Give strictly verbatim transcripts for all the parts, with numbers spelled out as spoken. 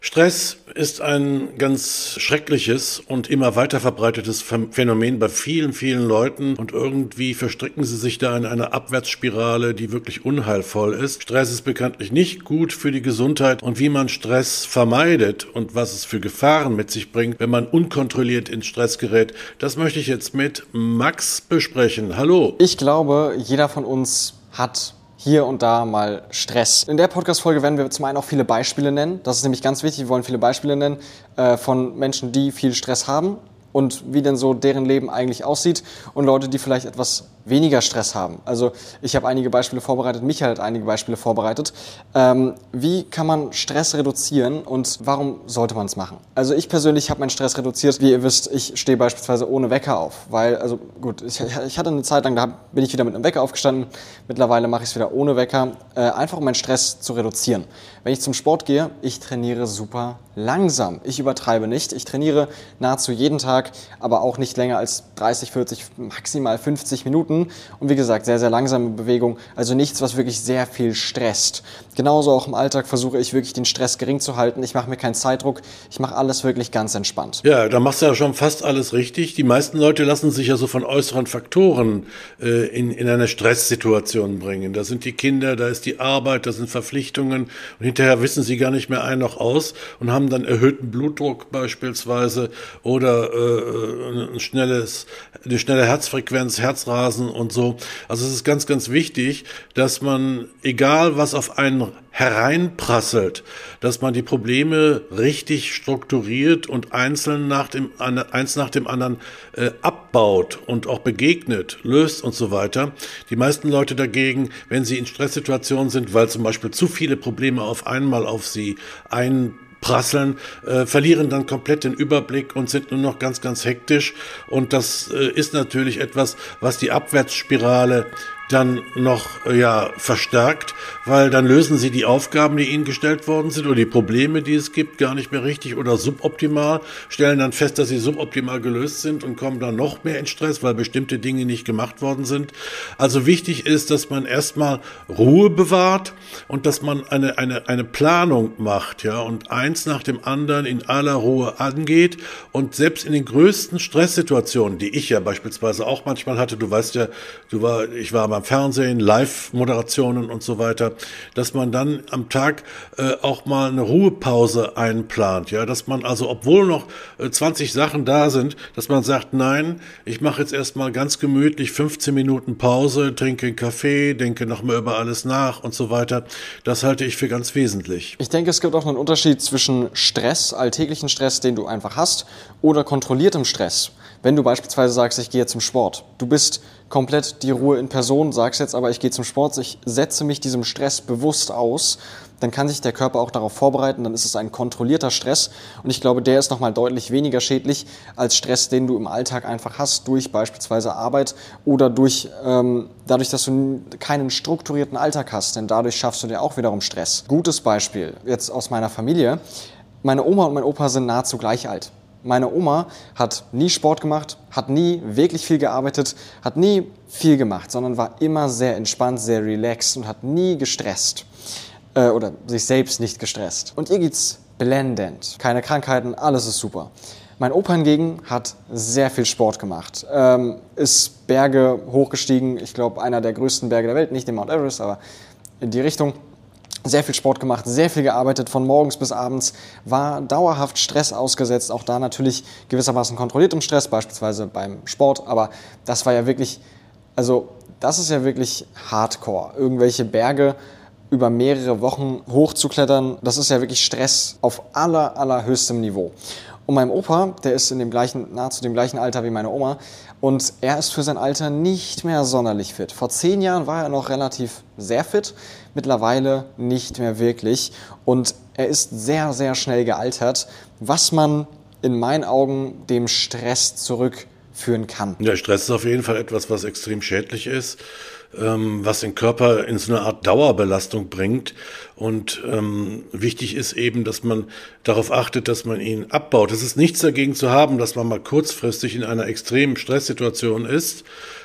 Stress ist ein ganz schreckliches und immer weiter verbreitetes Phänomen bei vielen, vielen Leuten und irgendwie verstricken sie sich da in eine Abwärtsspirale, die wirklich unheilvoll ist. Stress ist bekanntlich nicht gut für die Gesundheit und wie man Stress vermeidet und was es für Gefahren mit sich bringt, wenn man unkontrolliert in Stress gerät, das möchte ich jetzt mit Max besprechen. Hallo. Ich glaube, jeder von uns hat hier und da mal Stress. In der Podcast-Folge werden wir zum einen auch viele Beispiele nennen. Das ist nämlich ganz wichtig. Wir wollen viele Beispiele nennen äh, von Menschen, die viel Stress haben und wie denn so deren Leben eigentlich aussieht und Leute, die vielleicht etwas weniger Stress haben. Also ich habe einige Beispiele vorbereitet, Michael hat einige Beispiele vorbereitet. Ähm, wie kann man Stress reduzieren und warum sollte man es machen? Also ich persönlich habe meinen Stress reduziert. Wie ihr wisst, ich stehe beispielsweise ohne Wecker auf, weil, also gut, ich, ich hatte eine Zeit lang, da bin ich wieder mit einem Wecker aufgestanden. Mittlerweile mache ich es wieder ohne Wecker, äh, einfach um meinen Stress zu reduzieren. Wenn ich zum Sport gehe, ich trainiere super langsam. Ich übertreibe nicht. Ich trainiere nahezu jeden Tag, aber auch nicht länger als dreißig, vierzig, maximal fünfzig Minuten. Und wie gesagt, sehr, sehr langsame Bewegung, also nichts, was wirklich sehr viel stresst. Genauso auch im Alltag versuche ich wirklich den Stress gering zu halten. Ich mache mir keinen Zeitdruck, ich mache alles wirklich ganz entspannt. Ja, da machst du ja schon fast alles richtig. Die meisten Leute lassen sich ja so von äußeren Faktoren äh, in, in eine Stresssituation bringen. Da sind die Kinder, da ist die Arbeit, da sind Verpflichtungen und hinterher wissen sie gar nicht mehr ein noch aus und haben dann erhöhten Blutdruck beispielsweise oder äh, ein schnelles, eine schnelle Herzfrequenz, Herzrasen und so. Also es ist ganz, ganz wichtig, dass man, egal was auf einen hereinprasselt, dass man die Probleme richtig strukturiert und einzeln nach dem, eins nach dem anderen äh, abbaut und auch begegnet, löst und so weiter. Die meisten Leute dagegen, wenn sie in Stresssituationen sind, weil zum Beispiel zu viele Probleme auf einmal auf sie ein prasseln, äh, verlieren dann komplett den Überblick und sind nur noch ganz, ganz hektisch. Und das äh, ist natürlich etwas, was die Abwärtsspirale dann noch ja verstärkt, weil dann lösen sie die Aufgaben, die ihnen gestellt worden sind oder die Probleme, die es gibt, gar nicht mehr richtig oder suboptimal, stellen dann fest, dass sie suboptimal gelöst sind und kommen dann noch mehr in Stress, weil bestimmte Dinge nicht gemacht worden sind. Also wichtig ist, dass man erstmal Ruhe bewahrt und dass man eine eine eine Planung macht, ja, und eins nach dem anderen in aller Ruhe angeht und selbst in den größten Stresssituationen, die ich ja beispielsweise auch manchmal hatte, du weißt ja, du war ich war beim Fernsehen, Live-Moderationen und so weiter, dass man dann am Tag äh, auch mal eine Ruhepause einplant, ja, dass man also, obwohl noch äh, zwanzig Sachen da sind, dass man sagt, nein, ich mache jetzt erstmal ganz gemütlich fünfzehn Minuten Pause, trinke einen Kaffee, denke nochmal über alles nach und so weiter. Das halte ich für ganz wesentlich. Ich denke, es gibt auch einen Unterschied zwischen Stress, alltäglichen Stress, den du einfach hast, oder kontrolliertem Stress. Wenn du beispielsweise sagst, ich gehe zum Sport, du bist komplett die Ruhe in Person, sagst jetzt aber, ich gehe zum Sport, ich setze mich diesem Stress bewusst aus, dann kann sich der Körper auch darauf vorbereiten, dann ist es ein kontrollierter Stress und ich glaube, der ist nochmal deutlich weniger schädlich als Stress, den du im Alltag einfach hast, durch beispielsweise Arbeit oder durch ähm, dadurch, dass du keinen strukturierten Alltag hast, denn dadurch schaffst du dir auch wiederum Stress. Gutes Beispiel, jetzt aus meiner Familie, meine Oma und mein Opa sind nahezu gleich alt. Meine Oma hat nie Sport gemacht, hat nie wirklich viel gearbeitet, hat nie viel gemacht, sondern war immer sehr entspannt, sehr relaxed und hat nie gestresst. Äh, oder sich selbst nicht gestresst. Und ihr geht's blendend. Keine Krankheiten, alles ist super. Mein Opa hingegen hat sehr viel Sport gemacht, ähm, ist Berge hochgestiegen, ich glaube einer der größten Berge der Welt, nicht den Mount Everest, aber in die Richtung. Sehr viel Sport gemacht, sehr viel gearbeitet, von morgens bis abends, war dauerhaft Stress ausgesetzt, auch da natürlich gewissermaßen kontrolliertem Stress, beispielsweise beim Sport, aber das war ja wirklich, also das ist ja wirklich Hardcore, irgendwelche Berge über mehrere Wochen hochzuklettern, das ist ja wirklich Stress auf aller, allerhöchstem Niveau. Und mein Opa, der ist in dem gleichen, nahezu dem gleichen Alter wie meine Oma und er ist für sein Alter nicht mehr sonderlich fit. Vor zehn Jahren war er noch relativ sehr fit, mittlerweile nicht mehr wirklich und er ist sehr, sehr schnell gealtert, was man in meinen Augen dem Stress zurückführen kann. Der Stress ist auf jeden Fall etwas, was extrem schädlich ist, ähm, was den Körper in so eine Art Dauerbelastung bringt. Und ähm, wichtig ist eben, dass man darauf achtet, dass man ihn abbaut. Es ist nichts dagegen zu haben, dass man mal kurzfristig in einer extremen Stresssituation ist.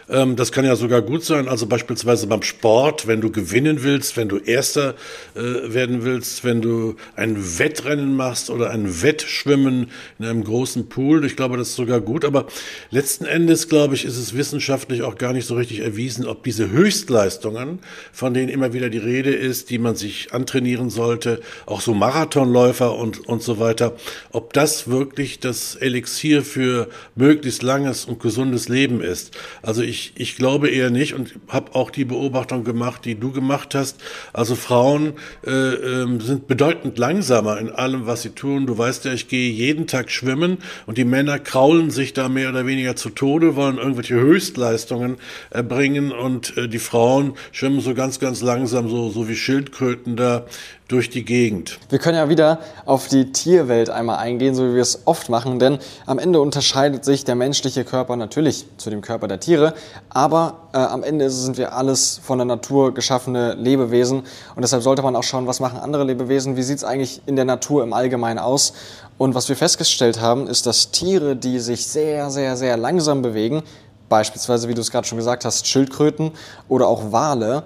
Ähm, das kann ja sogar gut sein. Also beispielsweise beim Sport, wenn du gewinnen willst, wenn du Erster äh, werden willst, wenn du ein Wettrennen machst oder ein Wettschwimmen in einem großen Pool. Ich glaube, das ist sogar gut. Aber letzten Endes, glaube ich, ist es wissenschaftlich auch gar nicht so richtig erwiesen, ob diese Höchstleistungen, von denen immer wieder die Rede ist, die man sich antrainieren sollte, auch so Marathonläufer und, und so weiter, ob das wirklich das Elixier für möglichst langes und gesundes Leben ist. Also ich, ich glaube eher nicht und habe auch die Beobachtung gemacht, die du gemacht hast. Also Frauen äh, äh, sind bedeutend langsamer in allem, was sie tun. Du weißt ja, ich gehe jeden Tag schwimmen und die Männer kraulen sich da mehr oder weniger zu Tode, wollen irgendwelche Höchstleistungen erbringen und äh, die Frauen schwimmen so ganz, ganz langsam, so, so wie Schildkröten da durch die Gegend. Wir können ja wieder auf die Tierwelt einmal eingehen, so wie wir es oft machen, denn am Ende unterscheidet sich der menschliche Körper natürlich zu dem Körper der Tiere, aber äh, am Ende sind wir alles von der Natur geschaffene Lebewesen und deshalb sollte man auch schauen, was machen andere Lebewesen, wie sieht es eigentlich in der Natur im Allgemeinen aus. Und was wir festgestellt haben, ist, dass Tiere, die sich sehr, sehr, sehr langsam bewegen, beispielsweise, wie du es gerade schon gesagt hast, Schildkröten oder auch Wale,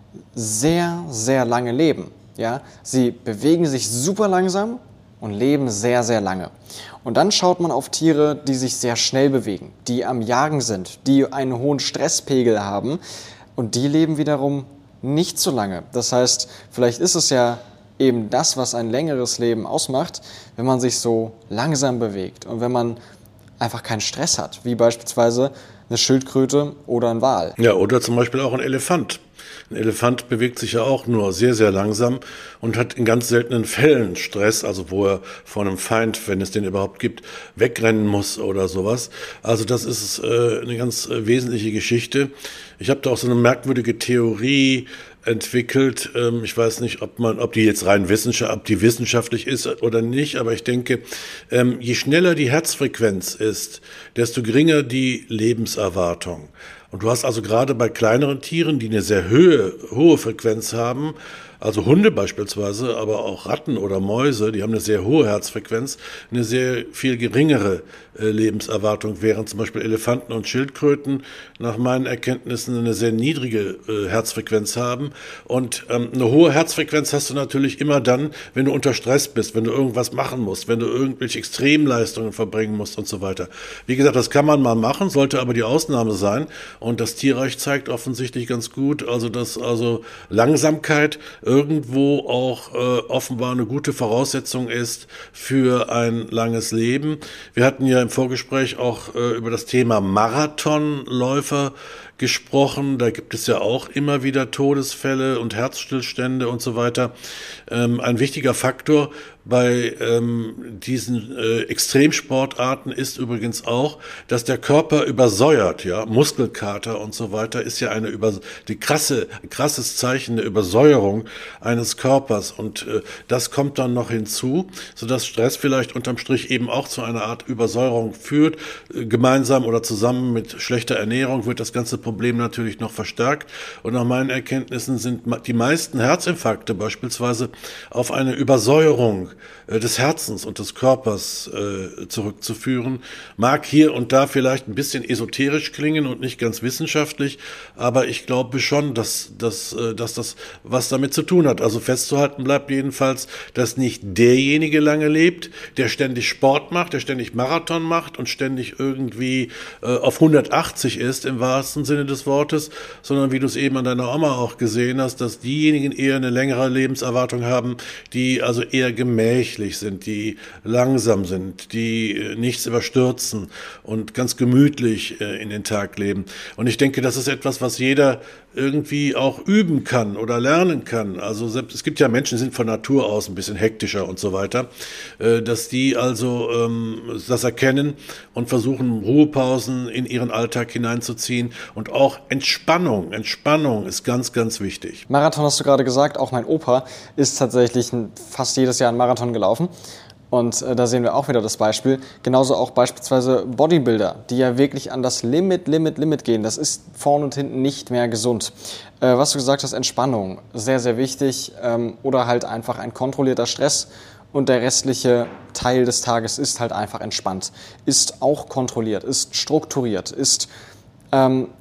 sehr, sehr lange leben. Ja, sie bewegen sich super langsam und leben sehr, sehr lange. Und dann schaut man auf Tiere, die sich sehr schnell bewegen, die am Jagen sind, die einen hohen Stresspegel haben und die leben wiederum nicht so lange. Das heißt, vielleicht ist es ja eben das, was ein längeres Leben ausmacht, wenn man sich so langsam bewegt und wenn man einfach keinen Stress hat, wie beispielsweise eine Schildkröte oder ein Wal. Ja, oder zum Beispiel auch ein Elefant. Ein Elefant bewegt sich ja auch nur sehr, sehr langsam und hat in ganz seltenen Fällen Stress, also wo er vor einem Feind, wenn es den überhaupt gibt, wegrennen muss oder sowas. Also das ist äh, eine ganz äh, wesentliche Geschichte. Ich habe da auch so eine merkwürdige Theorie entwickelt. Ähm, ich weiß nicht, ob man, ob die jetzt rein wissenschaftlich, ob die wissenschaftlich ist oder nicht, aber ich denke, ähm, je schneller die Herzfrequenz ist, desto geringer die Lebenserwartung. Und du hast also gerade bei kleineren Tieren, die eine sehr hohe, hohe Frequenz haben, also Hunde beispielsweise, aber auch Ratten oder Mäuse, die haben eine sehr hohe Herzfrequenz, eine sehr viel geringere äh, Lebenserwartung, während zum Beispiel Elefanten und Schildkröten nach meinen Erkenntnissen eine sehr niedrige äh, Herzfrequenz haben. Und ähm, eine hohe Herzfrequenz hast du natürlich immer dann, wenn du unter Stress bist, wenn du irgendwas machen musst, wenn du irgendwelche Extremleistungen verbringen musst und so weiter. Wie gesagt, das kann man mal machen, sollte aber die Ausnahme sein. Und das Tierreich zeigt offensichtlich ganz gut, also dass also Langsamkeit irgendwo auch äh, offenbar eine gute Voraussetzung ist für ein langes Leben. Wir hatten ja im Vorgespräch auch äh, über das Thema Marathonläufer gesprochen. Da gibt es ja auch immer wieder Todesfälle und Herzstillstände und so weiter. Ähm, ein wichtiger Faktor bei ähm, diesen äh, Extremsportarten ist übrigens auch, dass der Körper übersäuert, ja, Muskelkater und so weiter ist ja eine über die krasse krasses Zeichen der Übersäuerung eines Körpers und äh, das kommt dann noch hinzu, sodass Stress vielleicht unterm Strich eben auch zu einer Art Übersäuerung führt. Äh, gemeinsam oder zusammen mit schlechter Ernährung wird das ganze Problem natürlich noch verstärkt und nach meinen Erkenntnissen sind die meisten Herzinfarkte beispielsweise auf eine Übersäuerung des Herzens und des Körpers äh, zurückzuführen. Mag hier und da vielleicht ein bisschen esoterisch klingen und nicht ganz wissenschaftlich, aber ich glaube schon, dass, dass, äh, dass das was damit zu tun hat. Also festzuhalten bleibt jedenfalls, dass nicht derjenige lange lebt, der ständig Sport macht, der ständig Marathon macht und ständig irgendwie äh, auf hundertachtzig ist, im wahrsten Sinne des Wortes, sondern wie du es eben an deiner Oma auch gesehen hast, dass diejenigen eher eine längere Lebenserwartung haben, die also eher gemächlich sind, die langsam sind, die nichts überstürzen und ganz gemütlich in den Tag leben. Und ich denke, das ist etwas, was jeder irgendwie auch üben kann oder lernen kann. Also selbst, es gibt ja Menschen, die sind von Natur aus ein bisschen hektischer und so weiter, dass die also ähm, das erkennen und versuchen, Ruhepausen in ihren Alltag hineinzuziehen und auch Entspannung. Entspannung ist ganz, ganz wichtig. Marathon hast du gerade gesagt, auch mein Opa ist tatsächlich fast jedes Jahr einen Marathon gelaufen. Und äh, da sehen wir auch wieder das Beispiel. Genauso auch beispielsweise Bodybuilder, die ja wirklich an das Limit, Limit, Limit gehen. Das ist vorn und hinten nicht mehr gesund. Äh, was du gesagt hast, Entspannung, sehr, sehr wichtig. Ähm, oder halt einfach ein kontrollierter Stress. Und der restliche Teil des Tages ist halt einfach entspannt. Ist auch kontrolliert, ist strukturiert, ist ähm,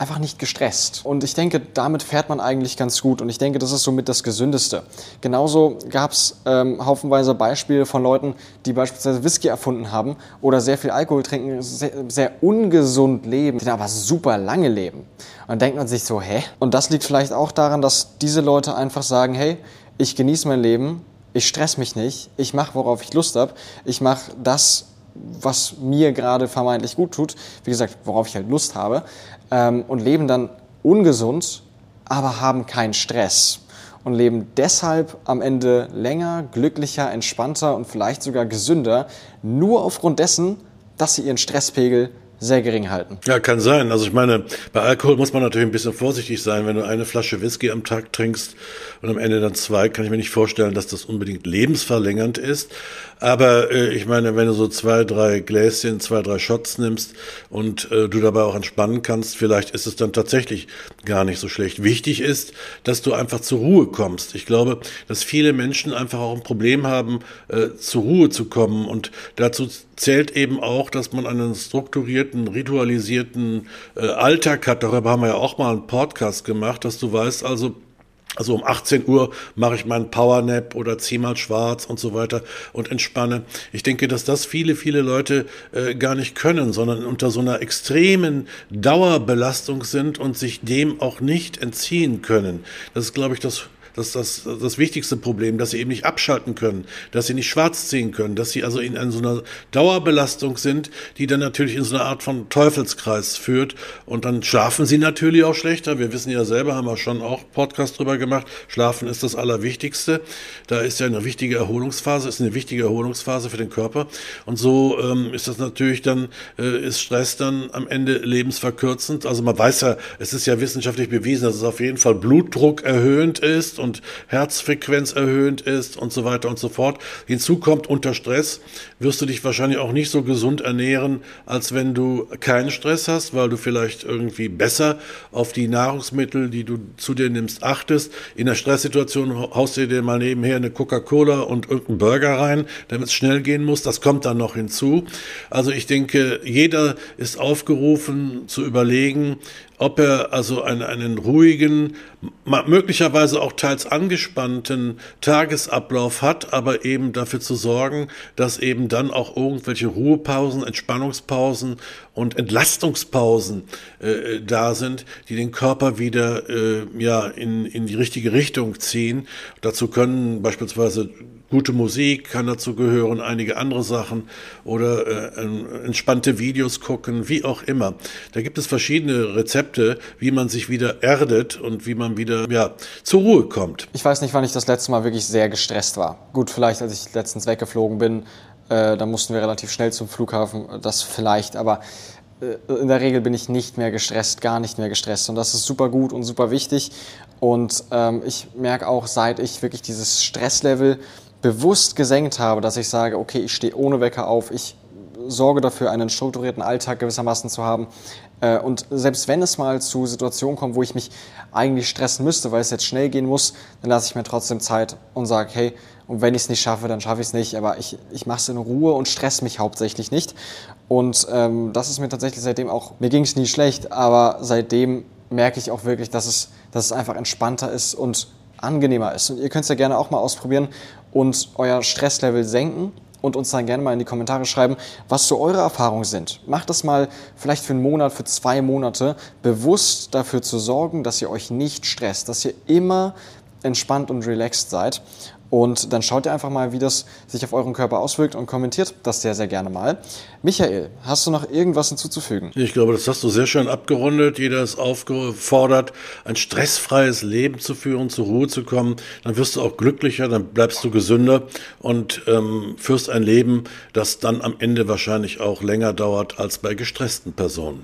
einfach nicht gestresst. Und ich denke, damit fährt man eigentlich ganz gut. Und ich denke, das ist somit das Gesündeste. Genauso gab es ähm, haufenweise Beispiele von Leuten, die beispielsweise Whisky erfunden haben oder sehr viel Alkohol trinken, sehr, sehr ungesund leben, die aber super lange leben. Und dann denkt man sich so, hä? Und das liegt vielleicht auch daran, dass diese Leute einfach sagen, hey, ich genieße mein Leben, ich stress mich nicht, ich mache, worauf ich Lust habe, ich mache das, was mir gerade vermeintlich gut tut, wie gesagt, worauf ich halt Lust habe, ähm, und leben dann ungesund, aber haben keinen Stress und leben deshalb am Ende länger, glücklicher, entspannter und vielleicht sogar gesünder, nur aufgrund dessen, dass sie ihren Stresspegel sehr gering halten. Ja, kann sein. Also ich meine, bei Alkohol muss man natürlich ein bisschen vorsichtig sein. Wenn du eine Flasche Whisky am Tag trinkst und am Ende dann zwei, kann ich mir nicht vorstellen, dass das unbedingt lebensverlängernd ist. Aber äh, ich meine, wenn du so zwei, drei Gläschen, zwei, drei Shots nimmst und äh, du dabei auch entspannen kannst, vielleicht ist es dann tatsächlich gar nicht so schlecht. Wichtig ist, dass du einfach zur Ruhe kommst. Ich glaube, dass viele Menschen einfach auch ein Problem haben, äh, zur Ruhe zu kommen. Und dazu zählt eben auch, dass man einen strukturierten, ritualisierten äh, Alltag hat. Darüber haben wir ja auch mal einen Podcast gemacht, dass du weißt, also Also um achtzehn Uhr mache ich meinen Powernap oder zieh mal schwarz und so weiter und entspanne. Ich denke, dass das viele, viele Leute äh, gar nicht können, sondern unter so einer extremen Dauerbelastung sind und sich dem auch nicht entziehen können. Das ist, glaube ich, das Das ist das, das wichtigste Problem, dass sie eben nicht abschalten können, dass sie nicht schwarz ziehen können, dass sie also in, in so einer Dauerbelastung sind, die dann natürlich in so eine Art von Teufelskreis führt. Und dann schlafen sie natürlich auch schlechter. Wir wissen ja selber, haben wir schon auch Podcast drüber gemacht, Schlafen ist das Allerwichtigste. Da ist ja eine wichtige Erholungsphase, ist eine wichtige Erholungsphase für den Körper. Und so ähm, ist das natürlich dann, äh, ist Stress dann am Ende lebensverkürzend. Also man weiß ja, es ist ja wissenschaftlich bewiesen, dass es auf jeden Fall Blutdruck erhöhend ist und Herzfrequenz erhöhend ist und so weiter und so fort. Hinzu kommt, unter Stress wirst du dich wahrscheinlich auch nicht so gesund ernähren, als wenn du keinen Stress hast, weil du vielleicht irgendwie besser auf die Nahrungsmittel, die du zu dir nimmst, achtest. In der Stresssituation haust du dir mal nebenher eine Coca-Cola und irgendeinen Burger rein, damit es schnell gehen muss. Das kommt dann noch hinzu. Also ich denke, jeder ist aufgerufen zu überlegen, ob er also einen, einen ruhigen, möglicherweise auch teils angespannten Tagesablauf hat, aber eben dafür zu sorgen, dass eben dann auch irgendwelche Ruhepausen, Entspannungspausen und Entlastungspausen äh, da sind, die den Körper wieder äh, ja in, in die richtige Richtung ziehen. Dazu können beispielsweise gute Musik, kann dazu gehören, einige andere Sachen oder äh, entspannte Videos gucken, wie auch immer. Da gibt es verschiedene Rezepte, wie man sich wieder erdet und wie man wieder ja, zur Ruhe kommt. Ich weiß nicht, wann ich das letzte Mal wirklich sehr gestresst war. Gut, vielleicht als ich letztens weggeflogen bin, äh, da mussten wir relativ schnell zum Flughafen, das vielleicht, aber äh, in der Regel bin ich nicht mehr gestresst, gar nicht mehr gestresst und das ist super gut und super wichtig und ähm, ich merke auch, seit ich wirklich dieses Stresslevel bewusst gesenkt habe, dass ich sage, okay, ich stehe ohne Wecker auf, ich sorge dafür, einen strukturierten Alltag gewissermaßen zu haben. Und selbst wenn es mal zu Situationen kommt, wo ich mich eigentlich stressen müsste, weil es jetzt schnell gehen muss, dann lasse ich mir trotzdem Zeit und sage, hey, und wenn ich es nicht schaffe, dann schaffe ich es nicht. Aber ich, ich mache es in Ruhe und stresse mich hauptsächlich nicht. Und ähm, das ist mir tatsächlich seitdem auch, mir ging es nie schlecht, aber seitdem merke ich auch wirklich, dass es, dass es einfach entspannter ist und angenehmer ist. Und ihr könnt es ja gerne auch mal ausprobieren und euer Stresslevel senken und uns dann gerne mal in die Kommentare schreiben, was so eure Erfahrungen sind. Macht das mal vielleicht für einen Monat, für zwei Monate, bewusst dafür zu sorgen, dass ihr euch nicht stresst, dass ihr immer entspannt und relaxed seid. Und dann schaut ihr einfach mal, wie das sich auf euren Körper auswirkt und kommentiert das sehr, sehr gerne mal. Michael, hast du noch irgendwas hinzuzufügen? Ich glaube, das hast du sehr schön abgerundet. Jeder ist aufgefordert, ein stressfreies Leben zu führen, zur Ruhe zu kommen. Dann wirst du auch glücklicher, dann bleibst du gesünder und ähm, führst ein Leben, das dann am Ende wahrscheinlich auch länger dauert als bei gestressten Personen.